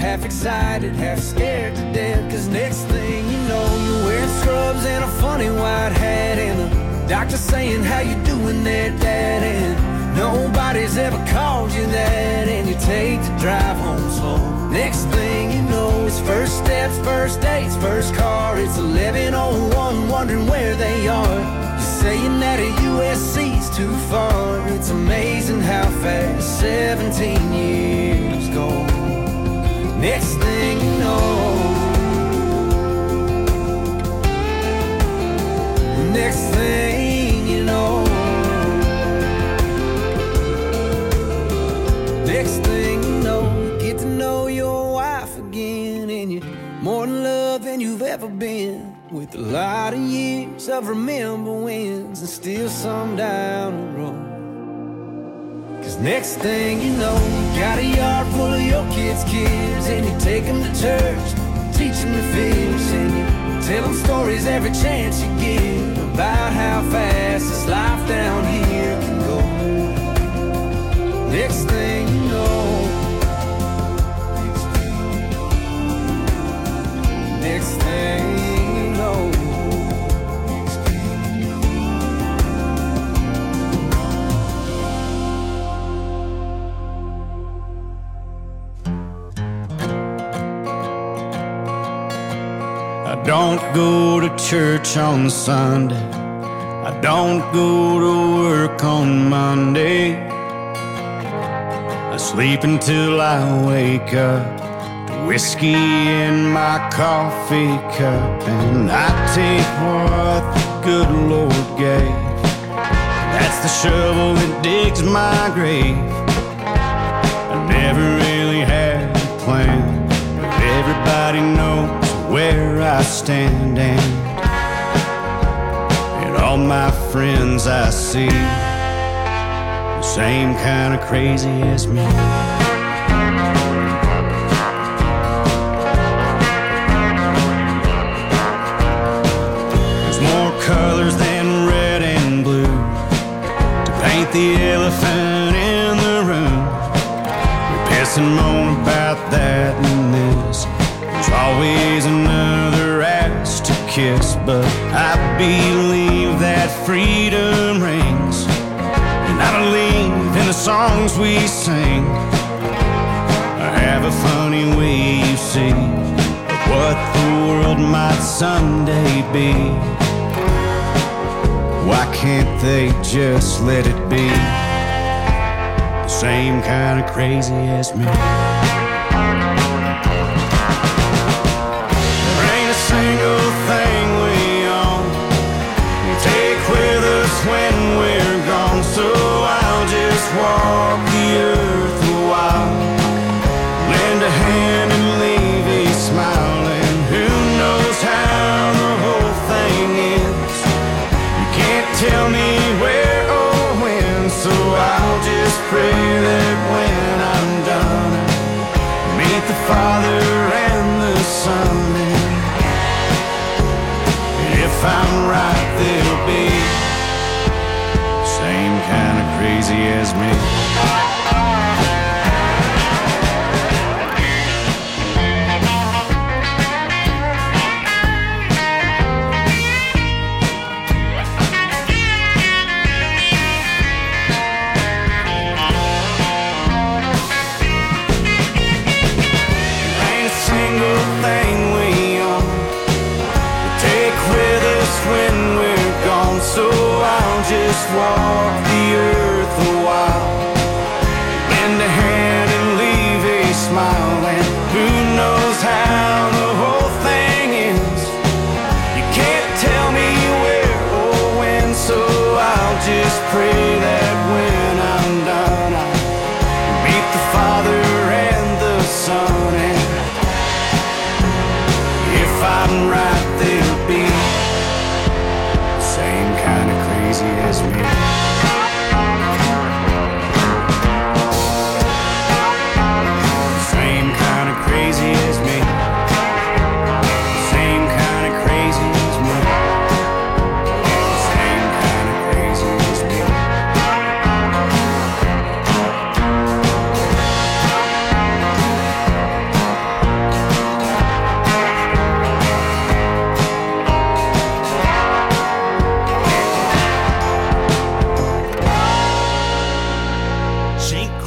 half excited, half scared to death. Cause next thing you know, you're wearing scrubs and a funny white hat, and the doctor saying, how you doing there, Dad? And nobody's ever called you that, and you take the drive home slow. Next thing you know, it's first steps, first dates, first car. It's 11:01, wondering where they are. You're saying that a USC's too far. It's amazing how fast 17 years go. Next thing you know, next thing you know, next thing you know, you get to know your wife again, and you're more in love than you've ever been, with a lot of years of remember wins and still some down the road. Cause next thing you know, you got a yard full of your kids' kids, and you take them to church, teach them to fish, and you tell them stories every chance you get about how fast this life down here can go. Next thing you know, next thing you know, I don't go to church on Sunday, I don't go to work on Monday. I sleep until I wake up, whiskey in my coffee cup, and I take what the good Lord gave. That's the shovel that digs my grave. I never really had a plan, but everybody knows where I stand, and all my friends I see the same kind of crazy as me. Colors than red and blue to paint the elephant in the room. We piss and moan about that and this. There's always another ass to kiss, but I believe that freedom rings, and I believe in the songs we sing. I have a funny way, you see, of what the world might someday be. Why can't they just let it be the same kind of crazy as me? There ain't a single thing we own we take with us when we're gone, so I'll just walk the earth a while, lend a hand and leave a smile, and who knows how the whole thing ends. Tell me where or when, so I'll just pray that when I'm done, I meet the Father and the Son, and if I'm right, they'll be the same kind of crazy as me. So I'll just walk the earth a while, lend a hand and leave a smile, and who knows how the whole thing ends. You can't tell me where or when, so I'll just pray that when I'm done, I meet the Father and the Son, and if I'm right, they'll be same kind of crazy as me.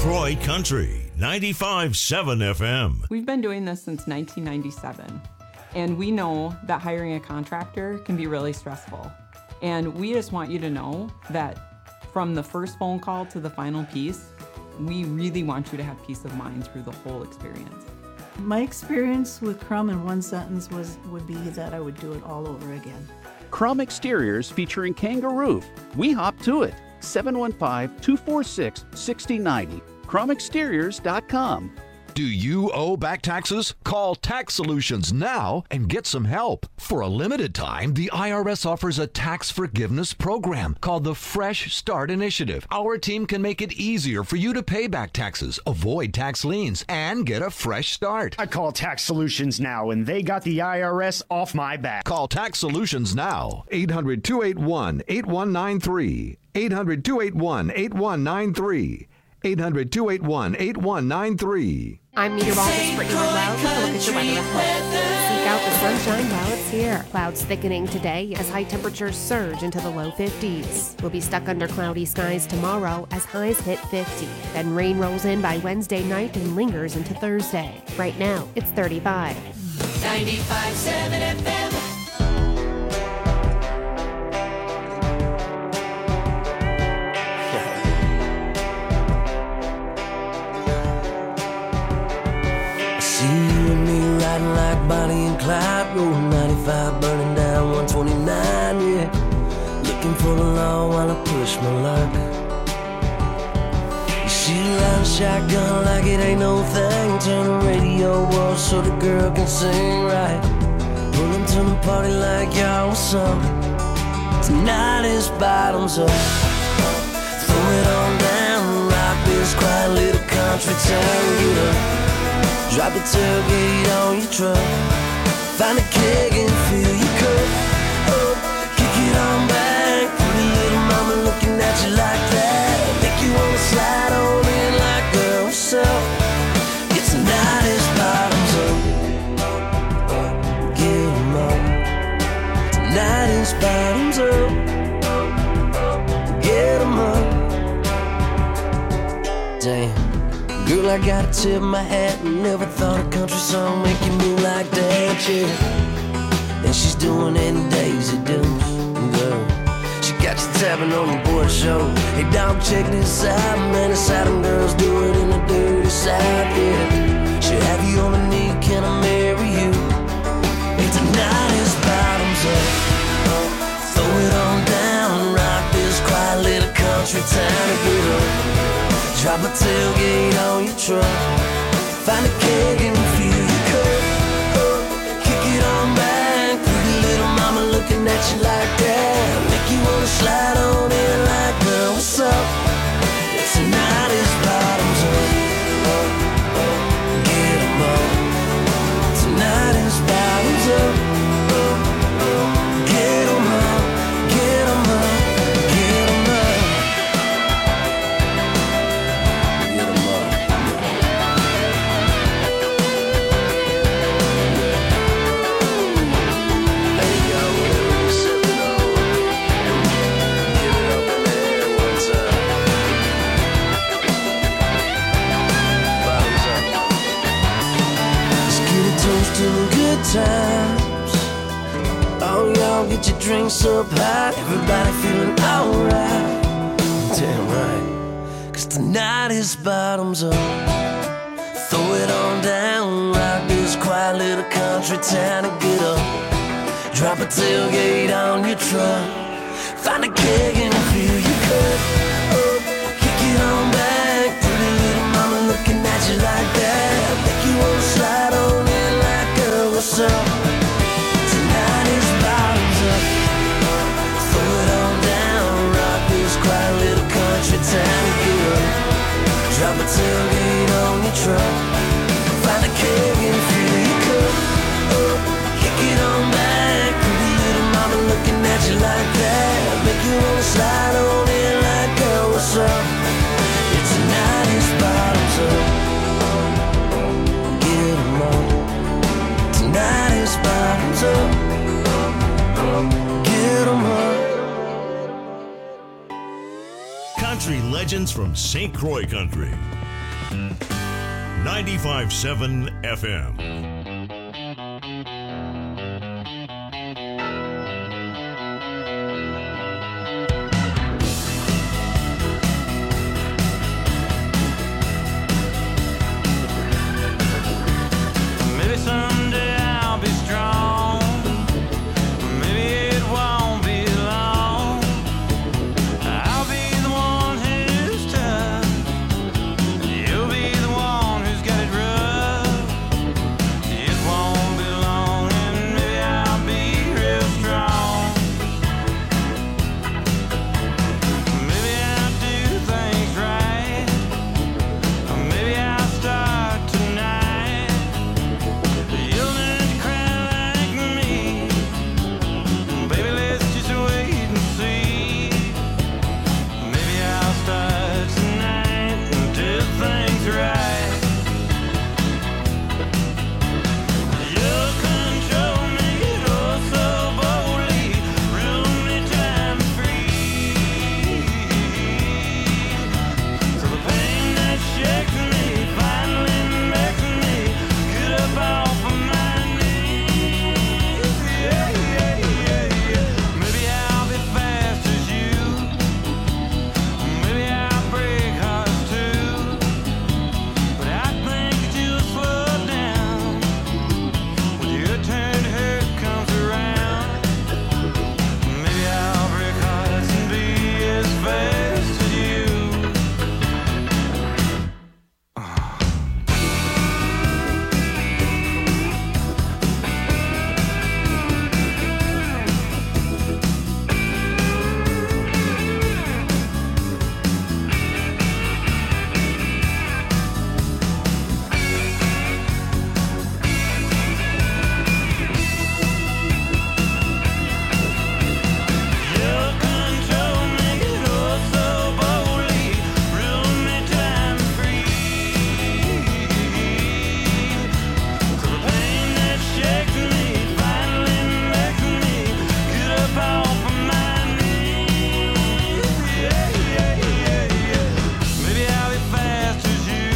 Croix Country, 95.7 FM. We've been doing this since 1997, and we know that hiring a contractor can be really stressful. And we just want you to know that from the first phone call to the final piece, we really want you to have peace of mind through the whole experience. My experience with Crum in one sentence would be that I would do it all over again. Crum Exteriors featuring Kangaroo. We hop to it. 715-246-6090. CrumExteriors.com. Do you owe back taxes? Call Tax Solutions now and get some help. For a limited time, the IRS offers a tax forgiveness program called the Fresh Start Initiative. Our team can make it easier for you to pay back taxes, avoid tax liens, and get a fresh start. I call Tax Solutions now, and they got the IRS off my back. Call Tax Solutions now. 800-281-8193. 800-281-8193. 800-281-8193. I'm meteorologist Brittany Redwell with a look at your weather report. Seek out the sunshine while it's here. Clouds thickening today as high temperatures surge into the low 50s. We'll be stuck under cloudy skies tomorrow as highs hit 50. Then rain rolls in by Wednesday night and lingers into Thursday. Right now, it's 35. 95.7 FM. See you and me riding like Bonnie and Clyde, rolling 95, burning down 129, yeah. Looking for the law while I push my luck. You see the line shotgun like it ain't no thing. Turn the radio off so the girl can sing right. Pull them to the party like y'all was some. Tonight is bottoms up. Throw it on down, rock this quiet little country town, get up. Drop the tailgate on your truck. Find a keg and fill your cup. Oh, kick it on back. Pretty little mama looking at you like that. Make you wanna slide on in like girl, what's up? It's the night is bottoms up. Get 'em up. Tonight is bottoms up. Get 'em up. Damn. Girl, I gotta tip my hat. Never thought a country song make you move like that, yeah. And she's doing any Daisy Dukes, girl. She got you tapping on the board show. Hey, dog, check this out, man. It's how them girls do it in the dirty South, yeah. She'll have you on a knee, can I marry you? And tonight is bottoms up. Throw it on down, rock this quiet little country town to get up. Drop a tailgate on your truck. Find a keg and fill your cup. Kick it on back. Pretty little mama looking at you like that. Make you wanna slide on in like, girl, what's up? Tonight is bottoms up. Get 'em up. Tonight is bottoms up. Get 'em up. Get 'em up. Get 'em up. Times. Oh, y'all get your drinks up high. Everybody feeling alright. Damn right. 'Cause tonight is bottoms up. Throw it on down. Rock this quiet little country town and get up. Drop a tailgate on your truck. Find a keg and fill your cup. Kick it on back. Pretty little mama looking at you like that. Make you wanna slide on in like, girl, what's up? Tonight is bottoms up. Throw it on down. Rock this quiet little country town and get up. Drop a tailgate on your truck. Find a keg and fill your cup. Kick it on back. Pretty little mama looking at you like that. Make you wanna slide on in like, girl, what's up? It's tonight is bottoms up. Get 'em up. Tonight is bottoms up. Get 'em up. Country legends from St. Croix Country. 95.7 FM. Maybe someday I'll be strong. Maybe it won't be long. I'll be the one who's tough. You'll be the one who's got it rough. It won't be long, and maybe I'll be real strong. Maybe I'll do things right. Or maybe I'll start tonight. You'll learn to cry like me. Baby, let's just wait and see. Maybe I'll start tonight and do things right. You'll control me, oh so boldly, rule me time free. So the pain that shakes me finally makes me get up off of my knees. Yeah, yeah, yeah, yeah. Maybe I'll be fast as you. Maybe I'll break hearts too. But I think that you'll slow down when your turn to hurt comes around. Maybe I'll break hearts and be as fast as you. You'll control me, oh so boldly, rule me time free. So the pain that shakes me finally makes me get up off of my knees. Yeah, yeah, yeah, yeah. Maybe I'll be fast as you.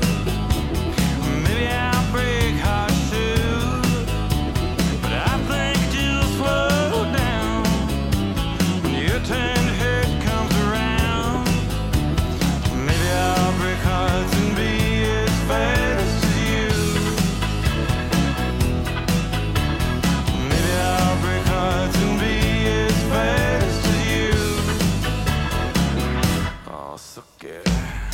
Maybe I'll break hearts too. But I think that you'll slow down when your turn to hurt comes around. Maybe I'll break hearts and be as fast as you. Maybe I'll break hearts and be as fast as you. Oh, so good.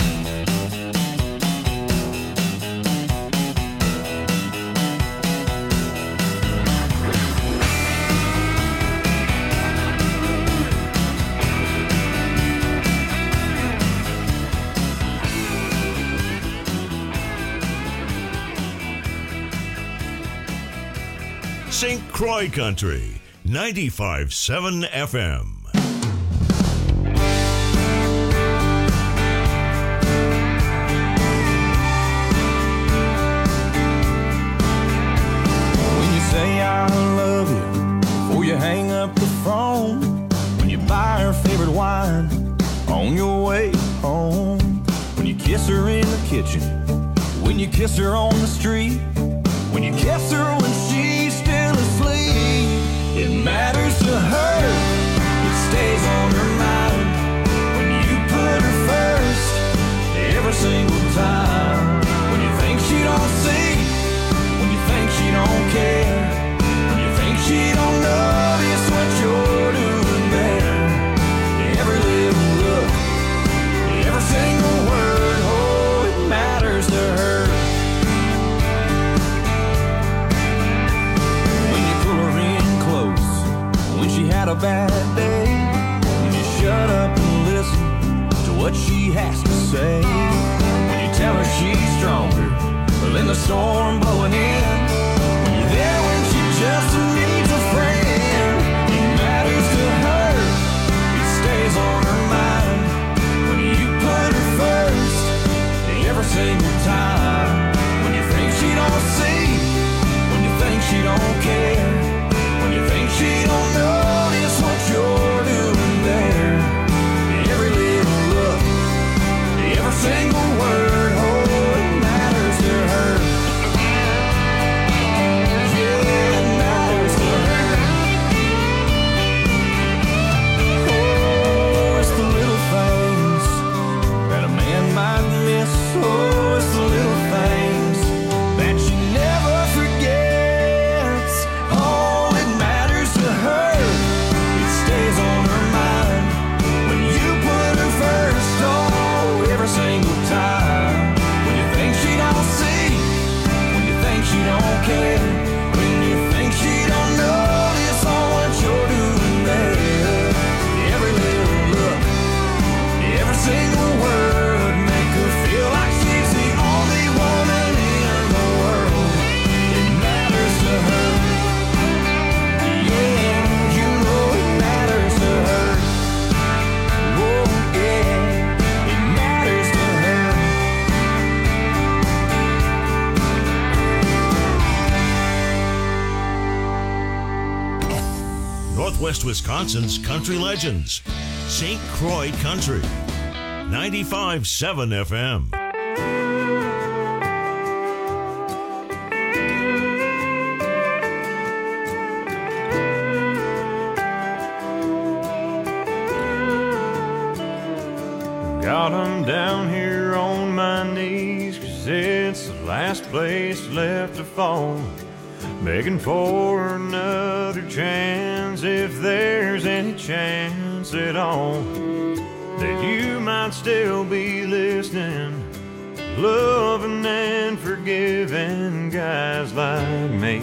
St. Croix Country, 95.7 FM. When you say I love you before you hang up the phone, when you buy her favorite wine on your way home, when you kiss her in the kitchen, when you kiss her on the street, when you kiss her when she's still asleep, it matters to her, it stays on her mind. When you put her first every single time, when you think she don't see, when you think she don't care, when you think she don't notice what you're doing there, every little look, every single word, oh, it matters to her. When you pull her in close, when she had a bad day, when you shut up and listen to what she has to say, when you tell her she's stronger than the storm blowing in, when you're there when she just needs a friend, it matters to her, it stays on her mind. When you put her first every single time, when you think she don't see, when you think she don't care, when you think she don't notice what you're doing there, every little look, every single word, oh, Southwest Wisconsin's country legends. St. Croix Country. 95.7 FM. Got 'em down here on my knees, 'cause it's the last place left to fall. Begging for another chance, if there's any chance at all, that you might still be listening, loving and forgiving guys like me.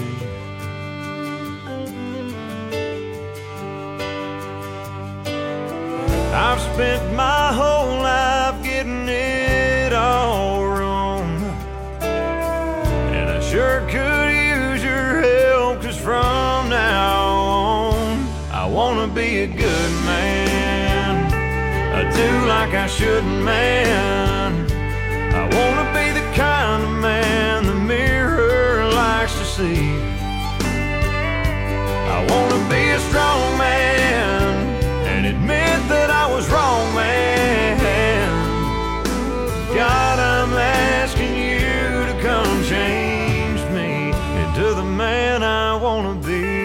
I've spent my whole life getting it all wrong, and I sure could use your help, 'cause from now on I wanna be a good man. I do like I shouldn't, man. I wanna be the kind of man the mirror likes to see. I wanna be a strong man and admit that I was wrong, man. God, I'm asking you to come change me into the man I wanna be.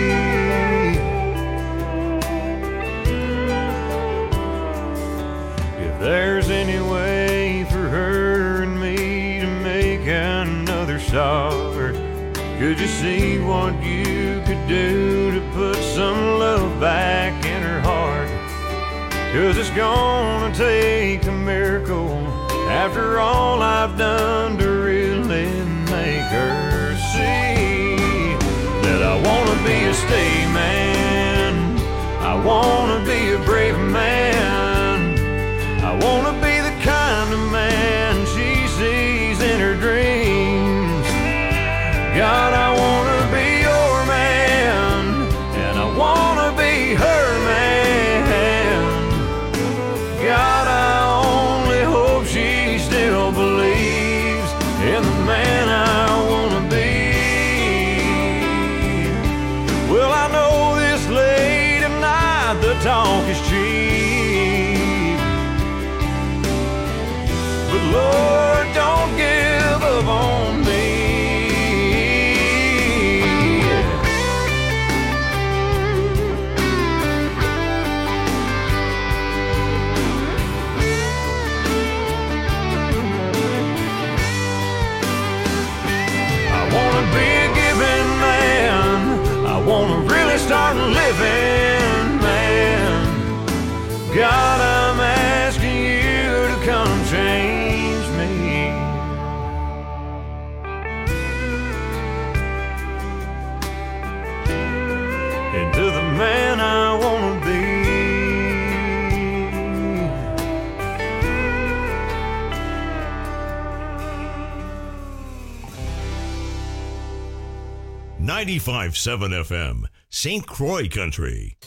If there's any way for her and me to make another start, could you see what you could do to put some love back in her heart? 'Cause it's gonna take a miracle after all I've done to really make her see that I wanna be a stay man. I wanna be a brave man. I wanna be the kind of man she sees in her dreams. God, I wanna be your man, and I wanna be her man. God, I only hope she still believes in the man I wanna be. Well, I know this late at night the talk is cheap, but Lord, don't give up on me. Start living, man. God, I'm asking you to come change me into the man I wanna be. 95.7 FM. St. Croix Country.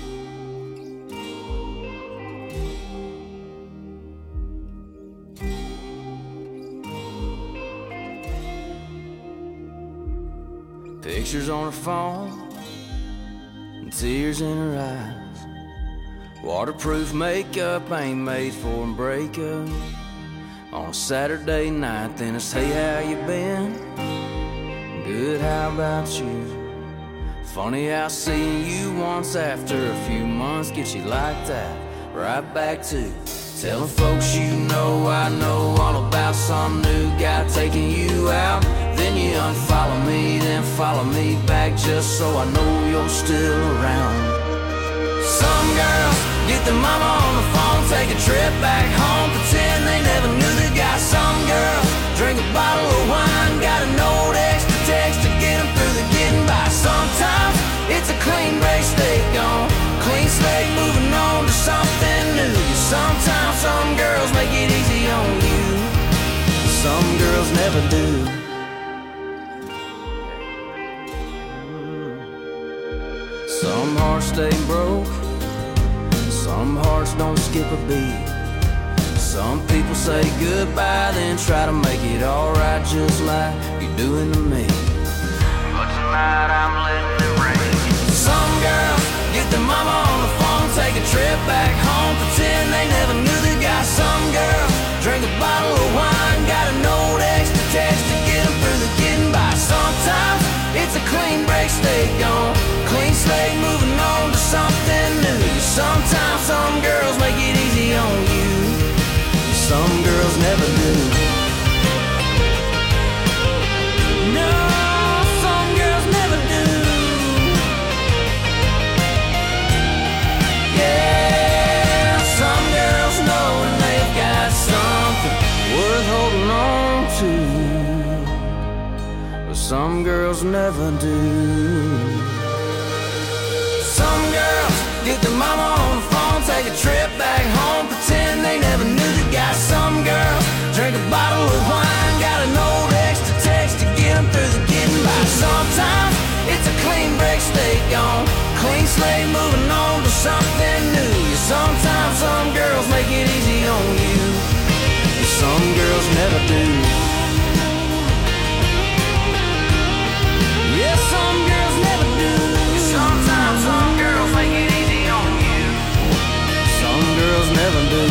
Pictures on her phone and tears in her eyes. Waterproof makeup ain't made for a breakup. On a Saturday night, then it's hey, how you been? Good, how about you? Funny how seeing you once after a few months gets you like that. Right back to telling folks you know I know all about some new guy taking you out. Then you unfollow me, then follow me back just so I know you're still around. Some girls get their mama on the phone, take a trip back home, pretend they never knew the guy. Some girls drink a bottle of wine, got a note extra text to get them through the getting by. Sometimes it's a clean break, stay gone, clean slate, moving on to something new. Sometimes some girls make it easy on you, some girls never do. Some hearts stay broke, some hearts don't skip a beat. Some people say goodbye, then try to make it alright just like you're doing to me. But tonight I'm letting it rain. Some girls get their take a trip back home, pretend they never knew the guy. Some girls drink a bottle of wine, got a note extra text to get them through the getting by. Sometimes it's a clean break, stay gone, clean slate, moving on to something new. Sometimes some girls make it easy on you, some girls never do. No, some girls never do. Yeah, some girls know when they've got something worth holding on to, but some girls never do. Some girls get their mama on the phone, take a trip back home, pretend they never knew the guy. Some girls drink a bottle of wine, got an old extra text to get them through the getting by. Sometimes it's a clean break, stay gone, clean slate, moving on to something new. Sometimes some girls make it easy on you, some girls never do. Yeah, some girls never do. Sometimes some girls make it easy on you, some girls never do.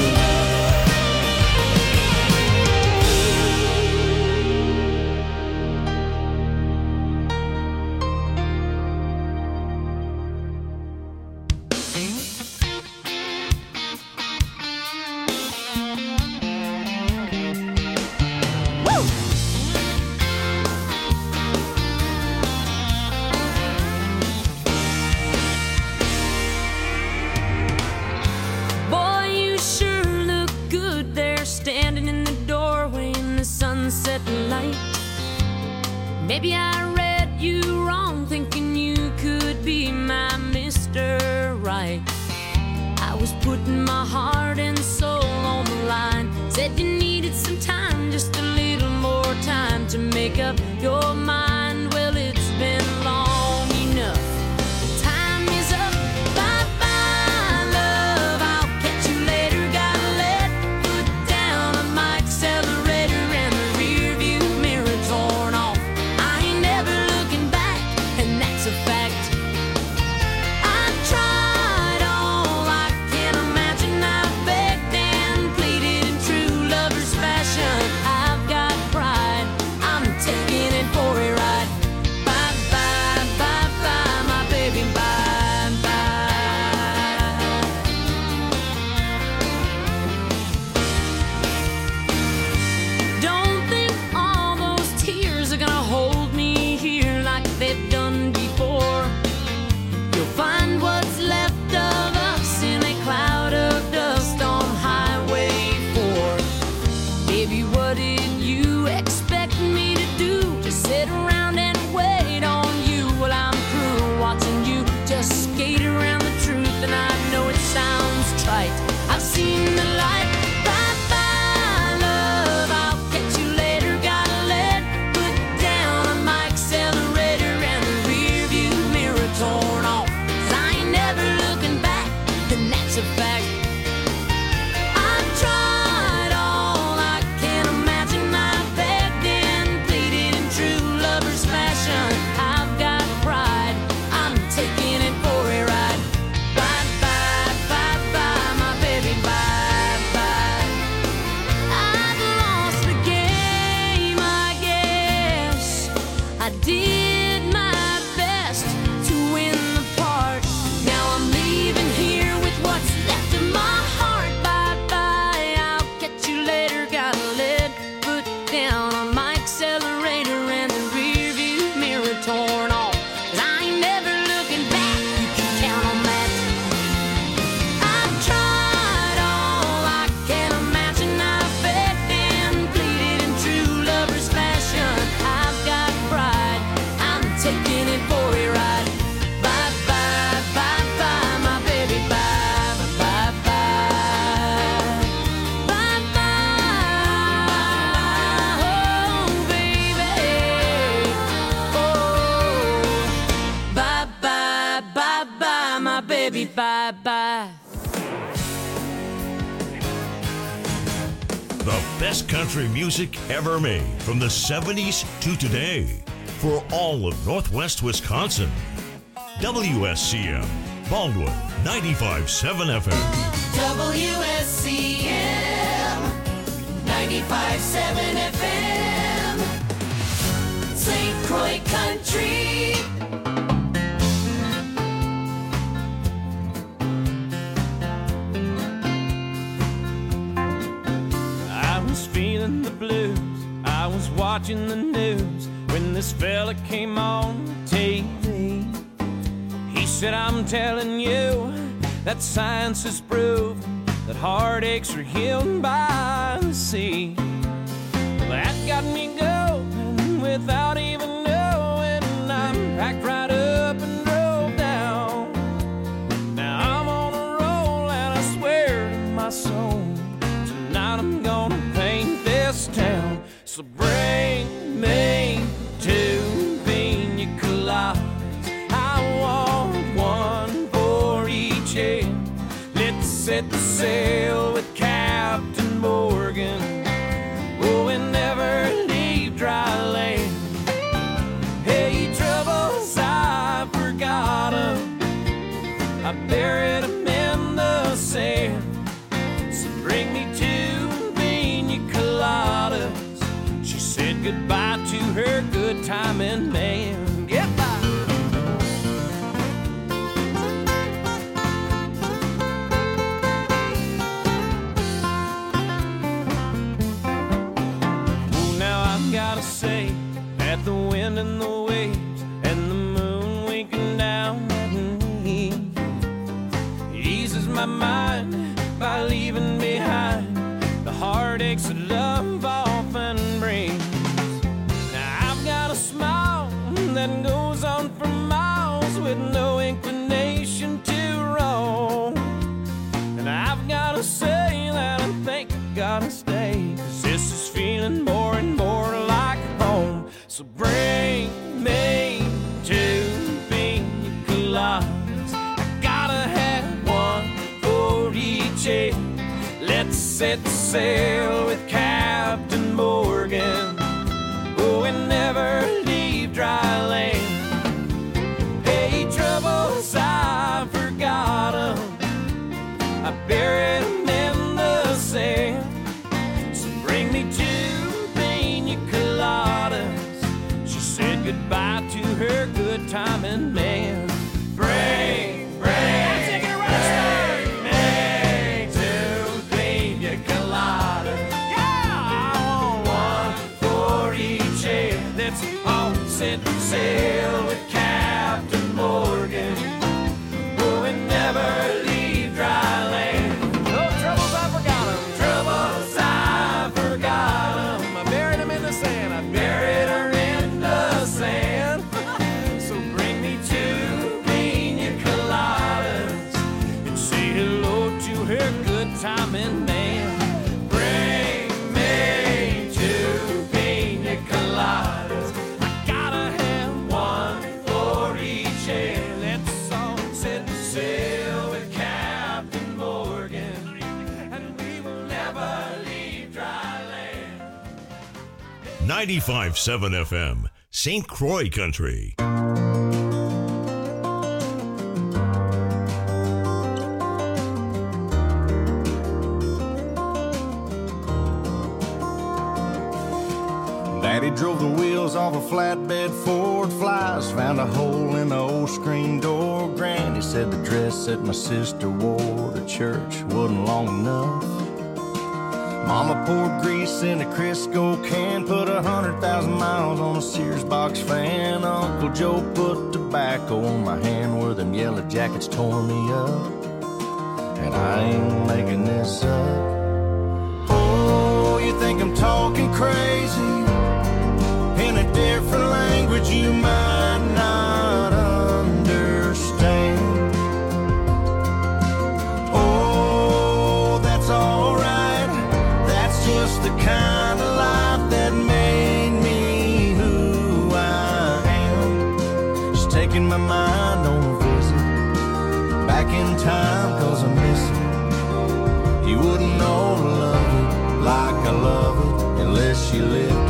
Maybe I read you wrong, thinking you could be my Mr. Right. I was putting my heart and soul on the line. Said you needed some time, just a little more time to make up your mind. Well, it's been long enough. Time is up. Bye-bye, love. I'll catch you later. Gotta let foot down on my accelerator and the rear view mirror torn off. I ain't never looking back, and that's a fact. I tried all I can imagine. I begged and pleaded in true lover's fashion. I've got pride, I'm taking it for a ride. Bye-bye, bye-bye, my baby, bye-bye. Don't think all those tears are gonna hold me here like they've done before. You'll find what's left of us in a cloud of dust on Highway 4. Baby, what did you expect me to do? Just sit around and wait on you? Well, I'm through watching you just skate around the truth, and I know it sounds trite. I've seen the light. Bye-bye, love. I'll catch you later. Gotta let foot down on my accelerator and the rear view mirror torn off. 'Cause I ain't never looking back, and that's a fact. I've tried all I can imagine. I begged and pleaded in true lover's fashion. I've got pride, I'm taking it for a ride. Bye-bye, bye-bye, my baby, bye-bye. I've lost the game, I guess. I did my best to win the part. Now I'm leaving here with what's left of my heart. Bye-bye, I'll catch you later. Gotta let foot down on my accelerator and the rear view mirror torn off. 'Cause I ain't never looking back, you can count on that. I've tried all I can imagine. I begged and pleaded in true lover's fashion. I've got pride, I'm taking it for a ride. Bye-bye, bye-bye, my baby, bye-bye, bye-bye. Bye-bye, oh, baby. Oh, bye-bye, bye-bye, my baby, bye-bye. The best country music ever made from the 70s to today for all of Northwest Wisconsin. WSCM, Baldwin, 95.7 FM. WSCM 95.7 FM St. Croix Country. I was feeling the blues, I was watching the news when this fella came on TV. He said, I'm telling you that science has proven that heartaches are healed by the sea. Well, that got me going without even knowing. I'm packed right up and drove down. Now I'm on a roll and I swear to my soul, tonight I'm gonna paint this town. So bring me two pina coladas. I want one for each head. Let's set the sail with Captain Morgan. Oh, and never leave dry land. Hey, troubles, I forgot 'em. I buried 'em in the sand. So bring me two pina coladas. She said goodbye to her good timing man. Goodbye. Gotta say that the wind and the waves and the moon winking down at me eases my mind by leaving behind the heartaches that love often brings. Now I've got a smile that goes on for miles with no inclination to roam. And I've gotta say that I think I gotta stay, 'cause this is feeling more and more like home. So bring me two pina coladas. I gotta have one for each head. Let's set the sail with Captain Morgan. Oh, and never leave dry land. Hey, troubles, I forgot 'em. I buried 'em in the sand. So bring me two pina coladas. She said goodbye to her good timing man. Bring me two pina coladas. Yeah, I want one for each head. Let's all set sail with Captain Morgan. Oh, and never leave dry land. No troubles, I forgot 'em. Troubles, I forgot 'em. I buried 'em in the sand. I buried her in the sand. So bring me two pina coladas and say hello to her good timing man. Bring me two pina coladas. I gotta have one for each head. Let's all set sail with Captain Morgan, and we will never leave dry land. 95.7 FM, St. Croix Country. Daddy drove the wheels off a flatbed Ford Flies, found a hole in the old screen door. Granny said the dress that my sister wore to church wasn't long enough. Mama poured grease in a Crisco can, put 100,000 miles on a Sears box fan. Uncle Joe put tobacco on my hand where them yellow jackets tore me up. And I ain't making this up. Oh, you think I'm talking crazy? In a different language you might not understand. Oh, that's alright. That's just the kind of life that made me who I am. Just taking my mind on a visit back in time, 'cause I miss it. You wouldn't know to love it like I love it unless you lived it.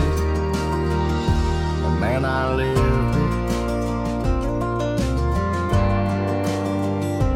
Man, I lived it.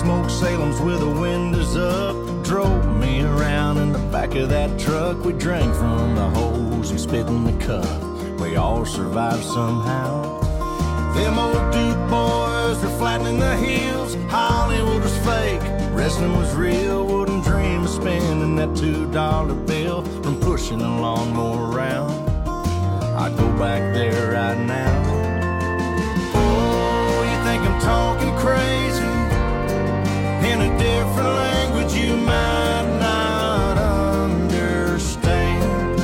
smoke Salem's with the windows up. Drove me around in the back of that truck. We drank from the hose and spit in the cup. We all survived somehow. Them old Duke boys were flattening the heels. Hollywood was fake, wrestling was real. Wouldn't dream of spending that $2 bill from pushing a lawnmower around. I'd go back there right now. Oh, you think I'm talking crazy? In a different language you might not understand.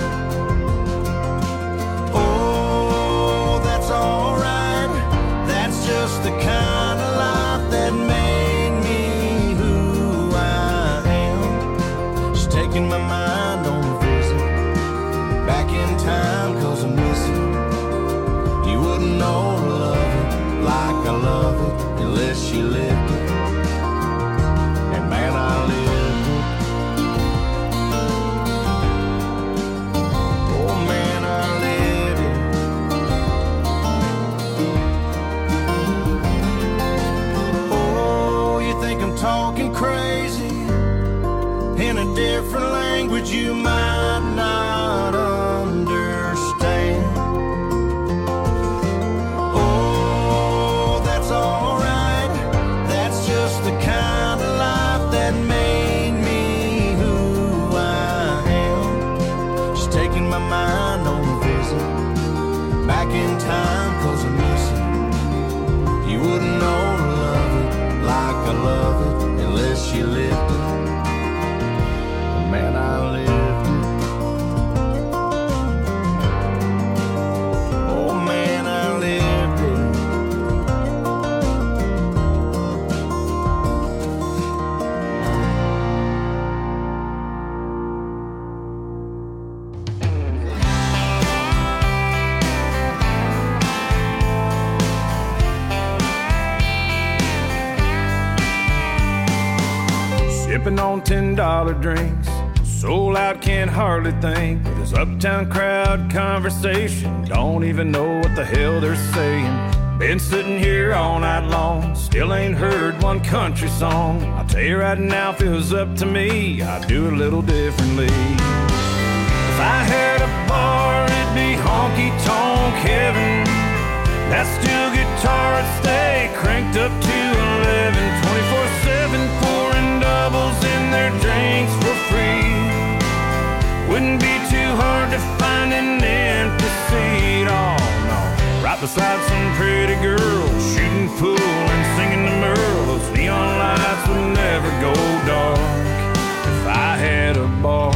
Oh, that's alright. That's just the kind of life that made me who I am. Just taking my mind on a visit back in time, 'cause I miss it. You wouldn't know to love it like I love it unless you lived it. And man, I lived it. Oh man, I lived it. Oh, you think I'm talking crazy? In a different language you might not understand. Oh, that's alright. That's just the kind of life that made me who I am. Just taking my mind on a visit back in time, 'cause I miss it. You wouldn't know to love it like I love it unless you lived it. Man, I lived it. Oh man, I lived it. Sipping on $10 drinks, soul out, can't hardly think. With this uptown crowd conversation, don't even know what the hell they're saying. Been sitting here all night long, still ain't heard one country song. I'll tell you right now, if it was up to me, I'd do it a little differently. If I had a bar, it'd be honky-tonk heaven. That steel guitar would stay cranked up to 11, 24/7, pouring doubles in their drinks for free. Wouldn't be too hard to find an empty seat, oh no. Right beside some pretty girl, shooting pool and singing to Merle. Those neon lights would never go dark if I had a bar.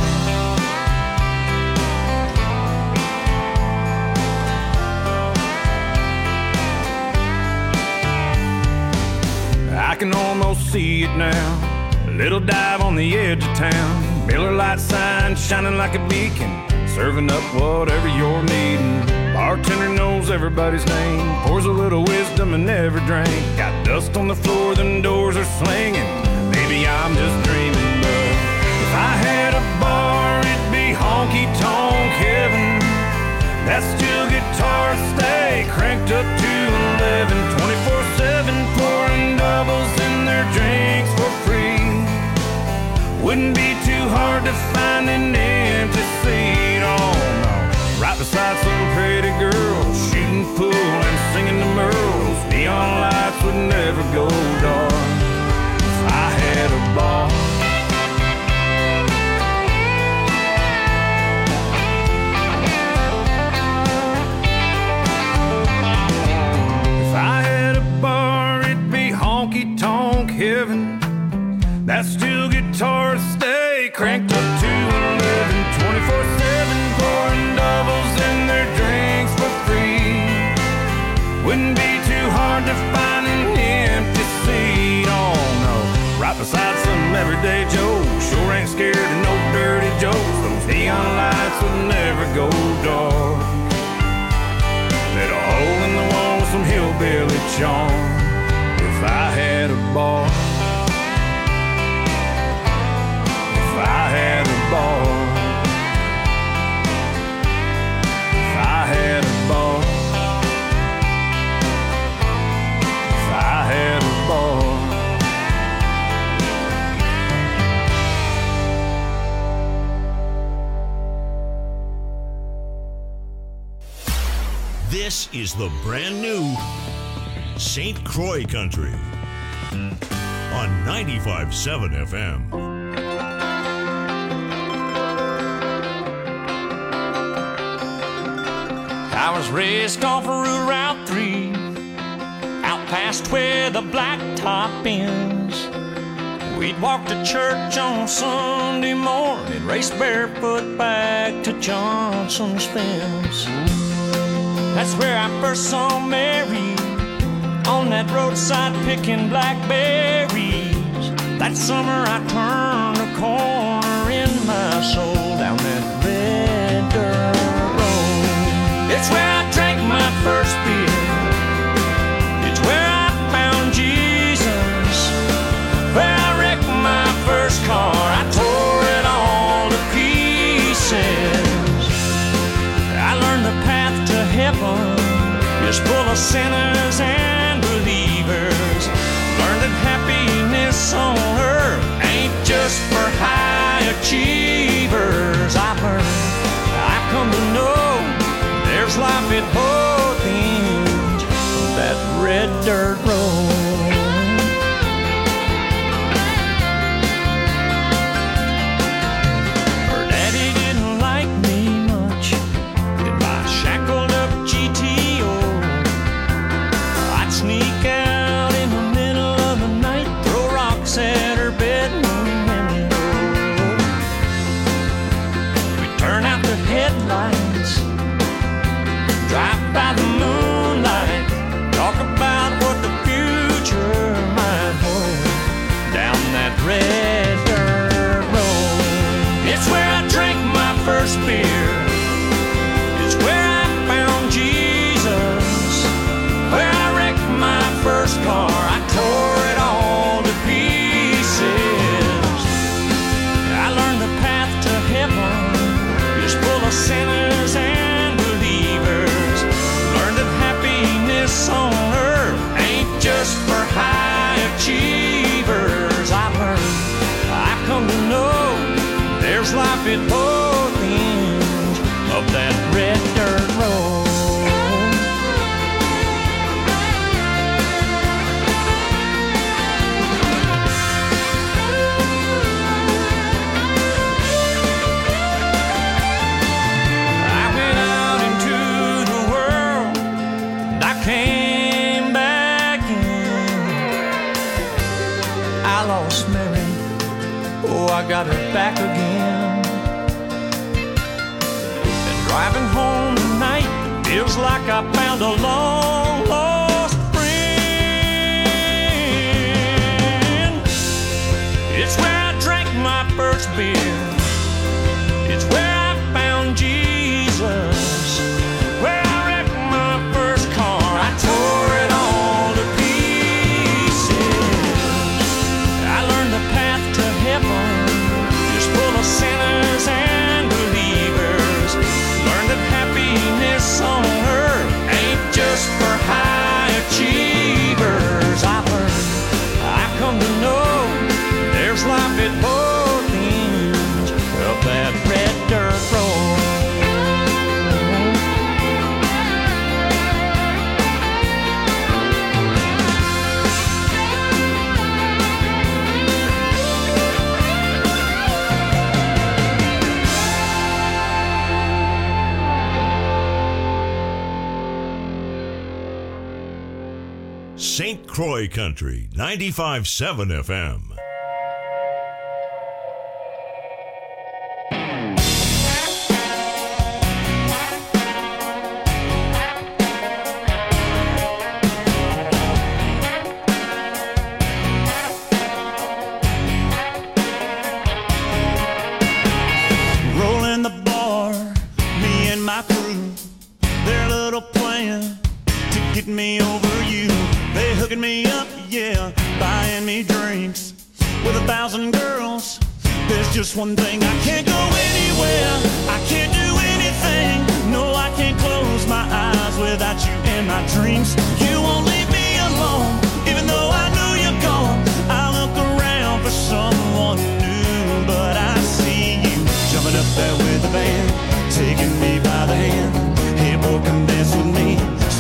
I can almost see it now. A little dive on the edge of town. Miller Lite sign shining like a beacon, serving up whatever you're needing. Bartender knows everybody's name, pours a little wisdom in every drink. Got dust on the floor, them doors are slinging. Maybe I'm just dreaming, but if I had a bar, it'd be honky-tonk heaven. That steel guitar would stay cranked up to 11, 24/7, pouring doubles in their drinks for free. Wouldn't be too hard to find an empty seat, oh no. Right beside some pretty girl, shooting pool and singing to Merle. Those neon lights would never go dark if I had a bar. If I had a bar, it'd be honky-tonk heaven. That steel guitar would stay cranked up to 11, 24/7, pouring doubles in their drinks for free. Wouldn't be too hard to find an empty seat, oh no. Right beside some everyday Joe, sure ain't scared of no dirty jokes. Those neon lights would never go dark. Let a hole in the wall with some hillbilly charm if I had a bar. If I had a bar. If I had a bar. If I had a bar. This is the brand new St. Croix Country on 95.7 FM. I was raised off of Route 3, out past where the blacktop ends. We'd walk to church on Sunday morning, race barefoot back to Johnson's fence. That's where I first saw Mary, on that roadside picking blackberries. That summer I turned a corner in my soul down that red dirt road. It's where I drank my first beer. It's where I found Jesus. Where I wrecked my first car. I tore it all to pieces. I learned the path to heaven is full of sinners and believers. Learned that happiness on earth ain't just for high achievers. I come to know there's life at both ends of that red dirt road. Her daddy didn't like me much in my shackled up GTO. I'd sneak out in the middle of the night, throw rocks at her bedroom window. We'd turn out the headlights, drive by the moonlight, talk about what the future might hold down that red dirt road. It's where I drank my first beer. It's where I found Jesus. Where I wrecked my first car. I tore it all to pieces. I learned the path to heaven is full of sinners and believers. Learned that happiness on earth ain't just for high achievers. I've come to know there's life at both ends of that red dirt road. I went out into the world and I came back in. I lost Mary, oh, I got her back again. And driving home tonight feels like I found a long lost friend. It's where I drank my first beer. It's where I found Jesus. Where I wrecked my first car. I tore it all to pieces. I learned the path to heaven is full of sinners and believers. Learned that happiness on earth ain't just for high achievers. I've come to know there's life at both ends of that red dirt road. St. Croix Country, 95.7 FM. Rolling the bar, me and my crew, their little plan to get me over you. They hooking me up, yeah, buying me drinks with 1,000 girls. There's just one thing, I can't go anywhere, I can't do anything. No, I can't close my eyes without you in my dreams. You won't leave me alone, even though I know you're gone. I look around for someone new, but I see you jumping up there with the band, taking me by the hand. Hey boy, come dance with me.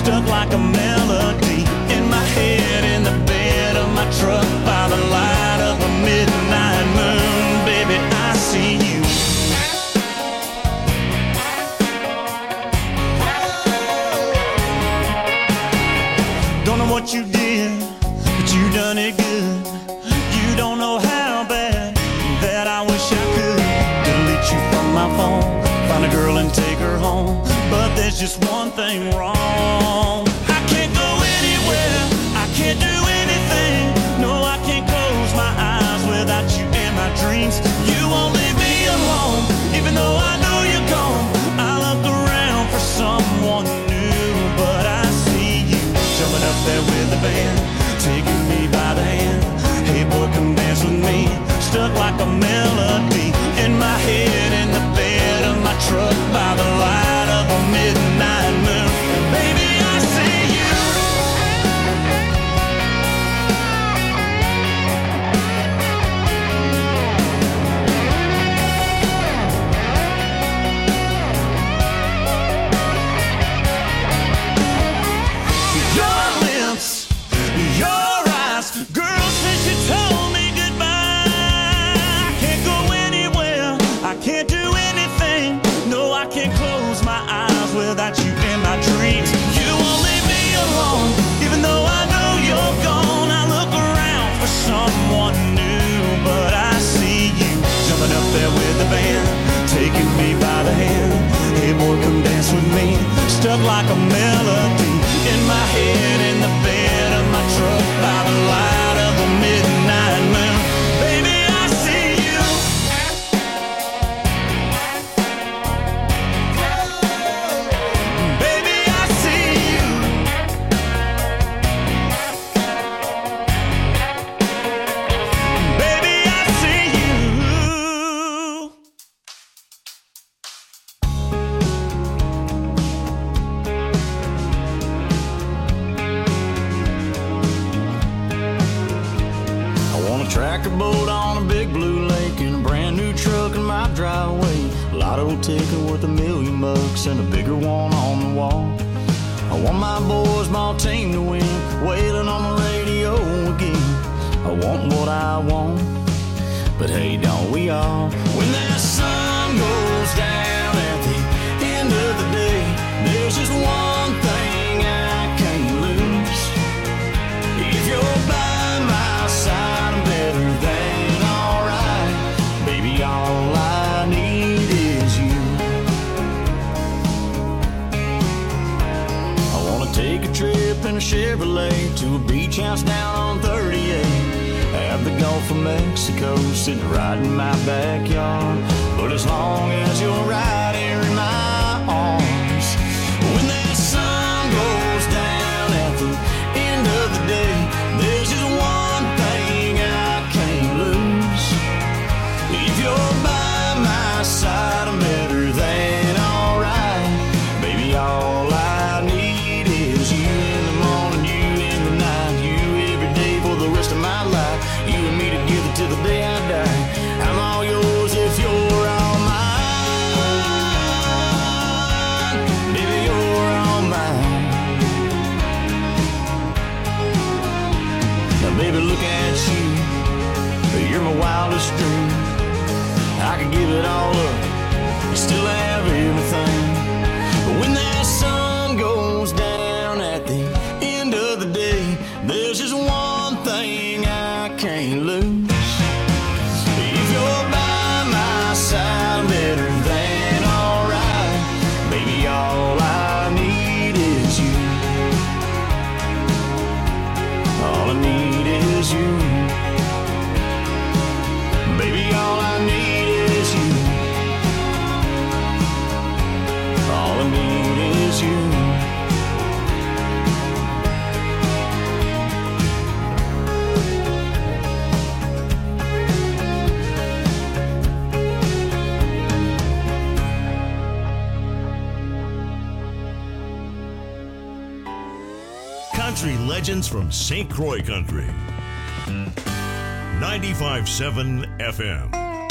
but there's just one thing wrong. I can't go anywhere, I can't do anything. No, I can't close my eyes without you in my dreams. You won't leave me alone, even though I know you're gone. I look around for someone new, but I see you jumping up there with the band, taking me by the hand. Hey boy, come dance with me. Stuck like a melody in my head, in the bed of my truck by the light of a midnight moon. Baby, I see you. Your lips, your eyes, girl, since you told me goodbye, I can't go anywhere, I can't do anything. No, I can't close my eyes without you in my dreams. You won't leave me alone, even though I know you're gone. I look around for someone new, but I see you jumping up there with the band, taking me by the hand. Hey boy, come dance with me. Stuck like a melody in my head, in the bed of my truck by the light of a midnight moon. Baby, I see you. Baby, I see you. Baby, I see you. I want a tractor boat on a big blue lake and a brand new truck in my driveway. A lotto ticket worth $1,000,000 and a bigger one on the wall. I want my boys, my team to win, wailing on the radio again. I want what I want, but hey, don't we all? When that sun goes down at the end of the day, there's just one thing I can't lose. If you're by my side, I'm better than alright. Baby, all I need is you. I wanna take a trip in a Chevrolet to a beach house down on 38. Have the Gulf of Mexico sitting right in my backyard. But as long as you're right here in my arms, when that sun goes down at the end of the day, there's just one thing I can't lose. If you're by my side, I'm better than alright. Baby, all I need is you in the morning, you in the night, you every day for the rest of my life. You and me together till the day I die. I'm all yours if you're all mine. Baby, you're all mine. Now, baby, look at you. You're my wildest dream. I could give it all up, you still have everything. But when that sun goes down at the end of the day, there's just one thing I can't lose. If you're by my side, I'm better than alright. Baby, all I need is you. All I need is you. Baby, all I need is you. All I need is you. Country legends from St. Croix Country. 95.7 FM.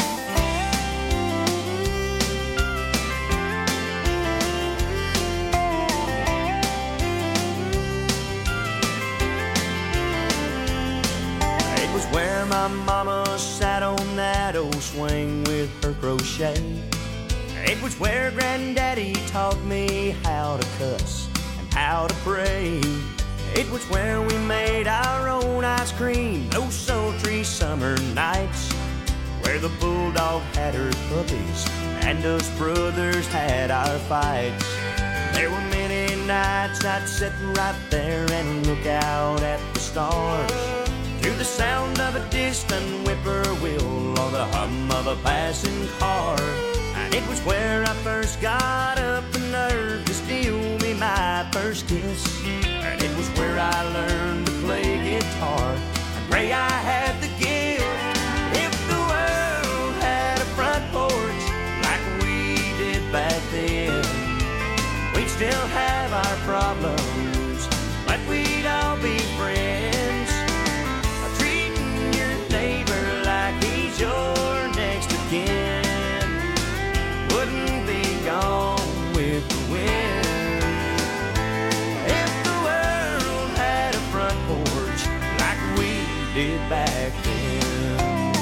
It was where my mama sat on that old swing with her crochet. It was where Granddaddy taught me how to cuss and how to pray. It was where we made our own ice cream those sultry summer nights, where the bulldog had her puppies and us brothers had our fights. There were many nights I'd sit right there and look out at the stars, to the sound of a distant whippoorwill or the hum of a passing car. And it was where I first got up the nerve to steal me my first kiss. And it was where I learned to play guitar. I pray I had the gift. If the world had a front porch like we did back then, we'd still have our problems, but we'd all be friends. Treating your neighbor like he's your next of kin wouldn't be gone with the wind. If the world had a front porch like we did back then.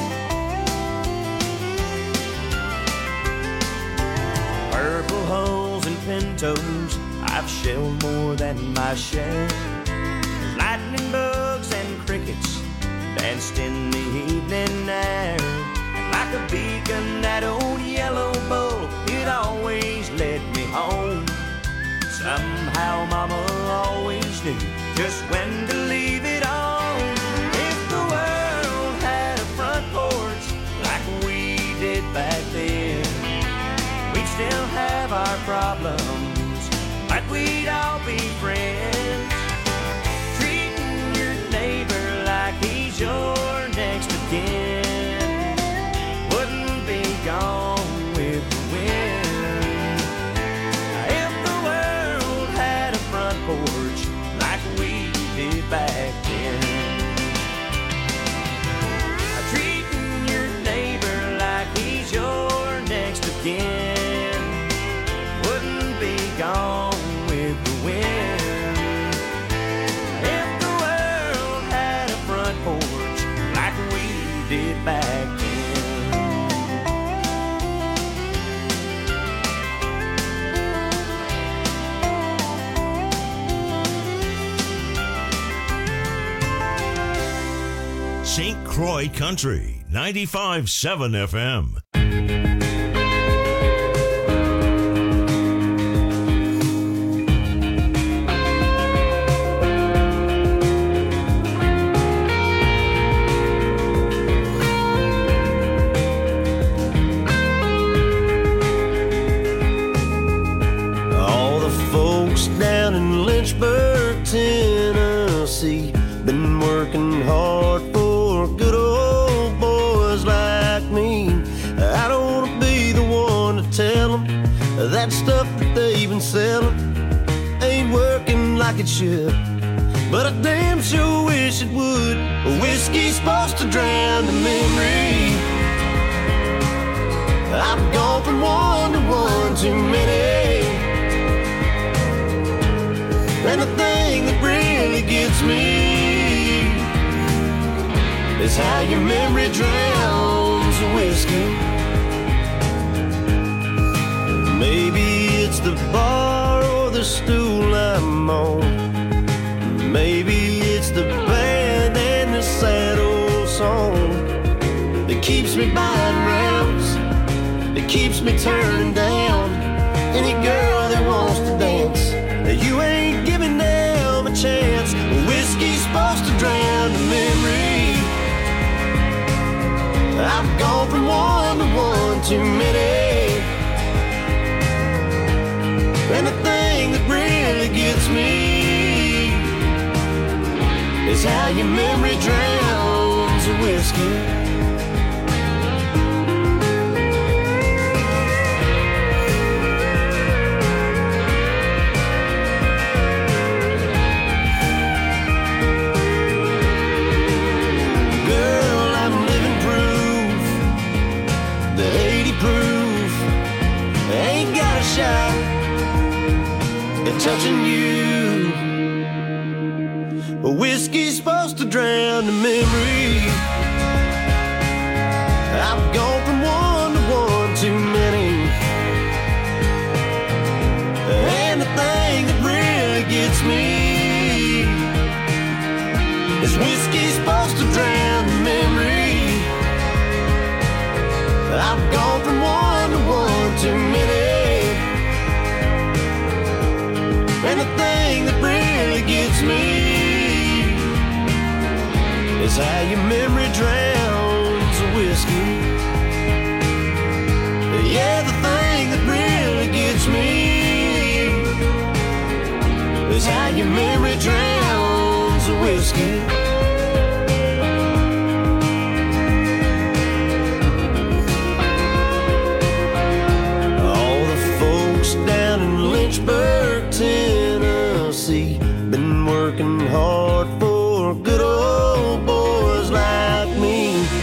Purple holes and pintos, I've shelled more than my share. Lightning bugs and crickets danced in the evening air. And like a beacon, that old yellow bull, it always led me home. Somehow Mama always knew just when to leave it on. If the world had a front porch like we did back then, we'd still have our problems, but we'd all be friends. Treating your neighbor like he's your next of kin wouldn't be gone with the wind. If the world had a front porch like we did back then, treating your neighbor like he's your next of kin wouldn't be gone with the wind. If the world had a front porch like we did back then. St. Croix Country, 95.7 FM. All the folks down in Lynchburg, Tennessee, been working hard for good old boys like me. I don't want to be the one to tell them that stuff that they've been selling ain't working like it should, but I damn sure wish it would. Whiskey's supposed to drown the memory. I've gone from one to one too many, and the thing that really gets me is how your memory drowns the whiskey. Maybe it's the bar or the stool I'm on. Maybe it's the band and the sad old song that keeps me buying rounds, that keeps me turning down any girl that wants to dance. You ain't giving them a chance. Whiskey's supposed to drown the memory. I've gone from one to one too many, and the thing that really gets me is how your memory drowns the whiskey. Touching you, whiskey's supposed to drown the memory. I've gone from one to one too many, and the thing that really gets me is whiskey's supposed to drown the memory. I've gone from one to one too many, is how your memory drowns the whiskey. Yeah, the thing that really gets me is how your memory drowns the whiskey. All the folks down in Lynchburg, Tennessee, been working hard for good old boys like me.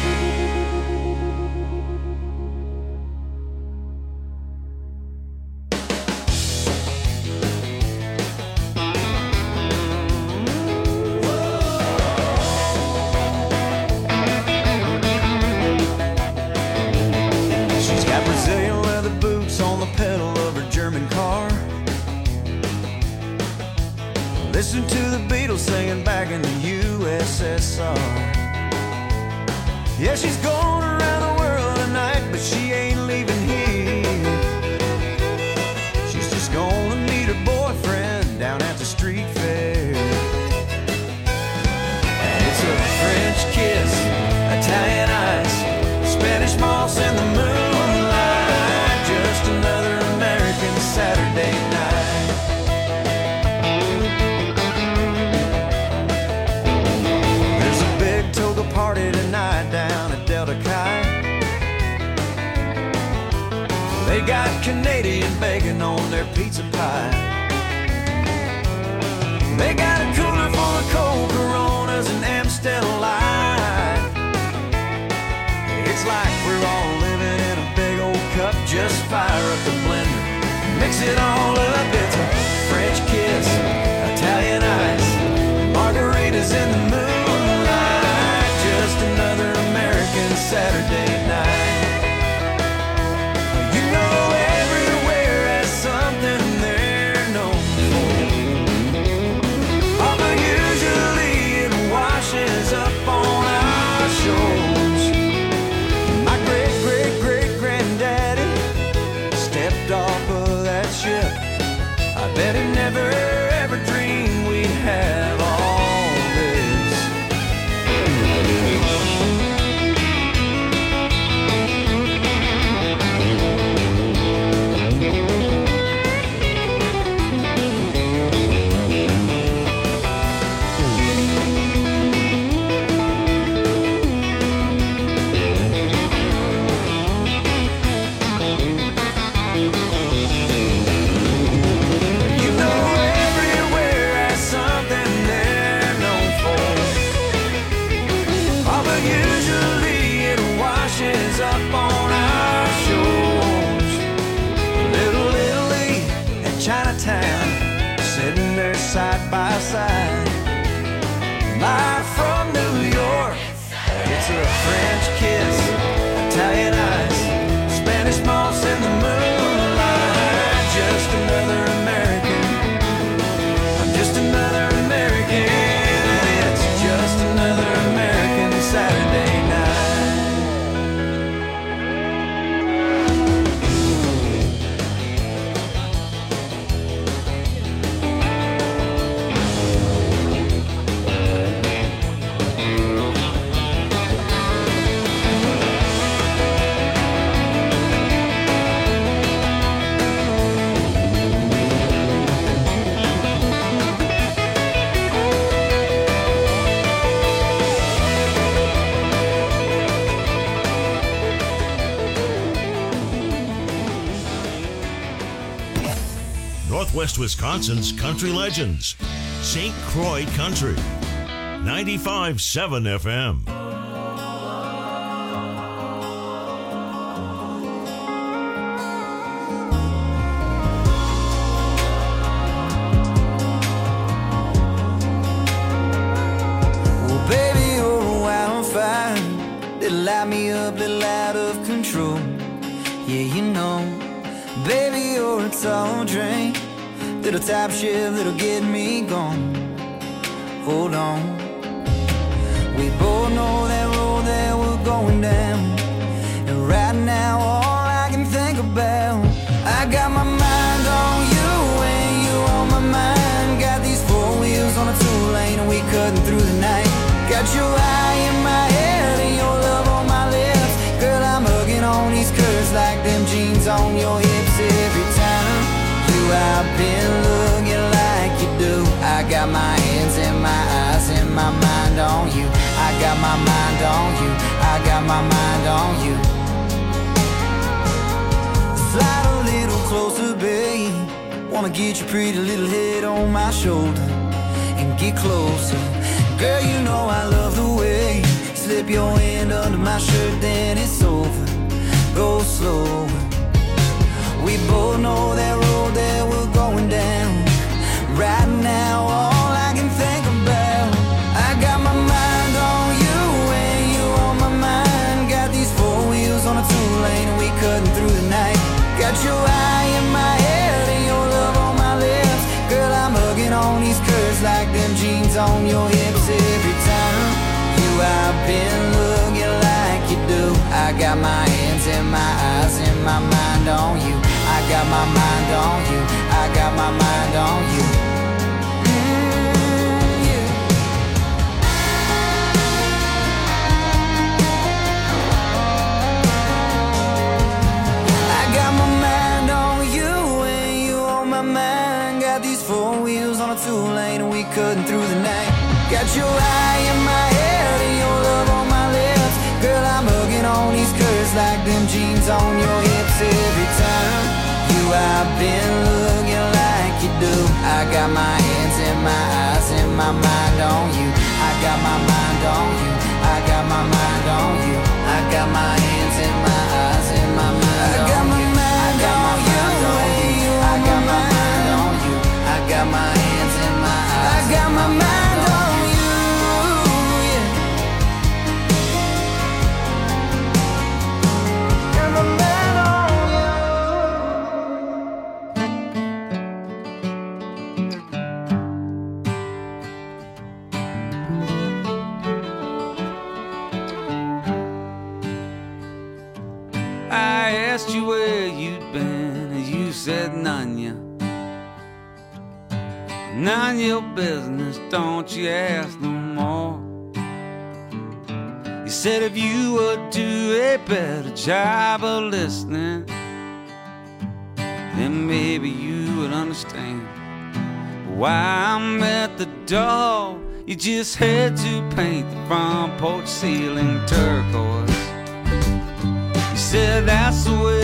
She's got Brazilian leather boots on the pedal of her German car. Listen to the Beatles singing back in the USSR. Yeah, she's going around the world tonight, but she ain't leaving here. She's just gonna meet her boyfriend down at the street fair. And it's a French kiss, Italian ice, Spanish moss in the moonlight, just another American Saturday night. There's a big toga party tonight down at Delta Chi. They got Canadian bacon on their pizza pie. They got a cooler full of cold Coronas and Amstel Light. It's like we're all living in a big old cup. Just fire up the blender, mix it all up. It's a French kiss, Italian ice, margaritas in the moonlight, just another American Saturday night. You know everywhere has something they're known for, although usually it washes up on our shores. My great-great-great-granddaddy stepped off of that ship. I bet he never ever dreamed we'd have all this. You know everywhere has something they're known for, although usually it washes up on our shores. Little Italy and Chinatown, sitting there side by side. Live from New York, it's a French kiss, Italian ice, Spanish moss in the moonlight, just another American. I'm just another American. It's just another American Saturday night. Northwest Wisconsin's country legends. St. Croix Country. 95.7 FM. Well, baby, you're a wildfire. Little light me up, little out of control. Yeah, you know, baby, you're a tall drink. Little top shift, little get me gone. Hold on. We both know that road that we're going down. And right now, all I can think about, I got my mind on you and you on my mind. Got these four wheels on a two-lane and we cutting through the night. Got your eye in my head and your love on my lips. Girl, I'm hugging on these curves like them jeans on your hips. Every time you I've been looking like you do. I got my hands and my eyes and my mind on you. I got my mind on you. I got my mind on you. Slide a little closer, babe. Wanna get your pretty little head on my shoulder and get closer. Girl, you know I love the way you slip your hand under my shirt, then it's over. Go slow. We both know that road that we're going down. Right now, all I can think about, I got my mind on you and you on my mind. Got these four wheels on a two-lane and we cutting through the night. Got your eye in my head and your love on my lips. Girl, I'm hugging on these curves like them jeans on your hips. Every time you I've been looking like you do. I got my hands and my eyes and my mind on you. I got my mind on you. I got my mind on you. Yeah. I got my mind on you and you on my mind. Got these four wheels on a two-lane and we cutting through the night. Got your eye in my head and your love on my lips. Girl, I'm hugging on these curves like them jeans on your hips. Every time you I've been looking like you do. I got my hands and my eyes and my mind on you. I got my mind on you. I got my mind on you. I got my hands and my eyes and my mind on you. I got my mind on you. I got my mind on you. I got my hands and my eyes. I got my mind on you. I asked you where you'd been, and you said none ya. None your business, don't you ask no more. You said if you would do a better job of listening, then maybe you would understand why I'm at the door. You just had to paint the front porch ceiling turquoise. You said that's the way